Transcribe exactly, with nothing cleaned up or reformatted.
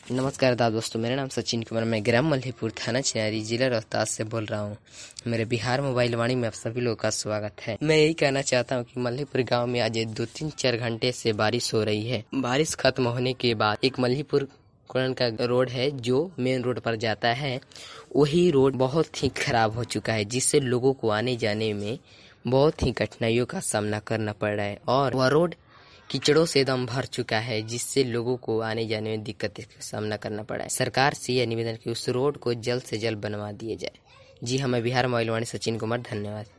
नमस्कार दादा दोस्तों, मेरा नाम सचिन कुमार, मैं ग्राम मल्हीपुर, थाना चिनारी, जिला रोहतास से बोल रहा हूँ। मेरे बिहार मोबाइल वाणी में आप सभी लोगों का स्वागत है। मैं यही कहना चाहता हूँ कि मल्हीपुर गांव में आज दो तीन चार घंटे से बारिश हो रही है। बारिश खत्म होने के बाद एक मल्हीपुर कुरण का रोड है जो मेन रोड पर जाता है, वही रोड बहुत ही खराब हो चुका है, जिससे लोगों को आने जाने में बहुत ही कठिनाइयों का सामना करना पड़ रहा है और वह रोड कीचड़ों से एकदम भर चुका है, जिससे लोगों को आने जाने में दिक्कत का सामना करना पड़ा है। सरकार से यह निवेदन कि उस रोड को जल्द से जल्द बनवा दिया जाए। जी हमें बिहार मोबाइल वाणी सचिन कुमार, धन्यवाद।